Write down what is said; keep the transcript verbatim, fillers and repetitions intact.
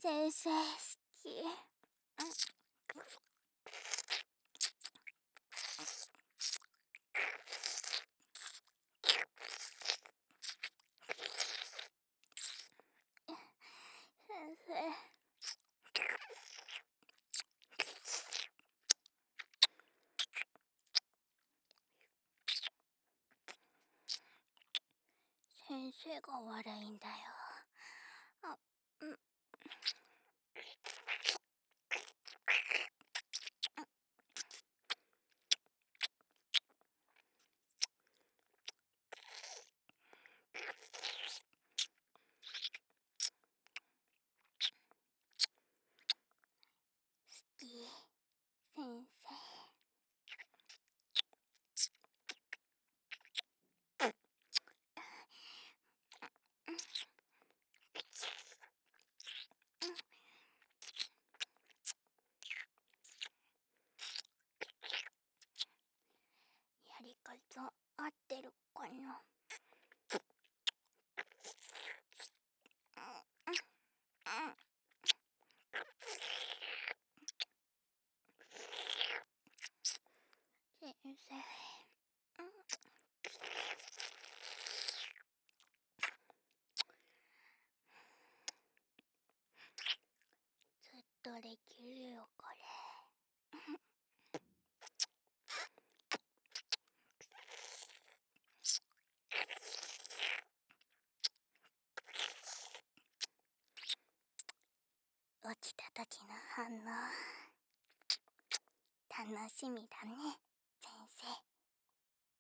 先生好き。先生。先生が悪いんだよ。あ、うん。好き、先生。やり方合ってるかな。先生。ずっとできるよこれ。落ちた時の反応楽しみだね。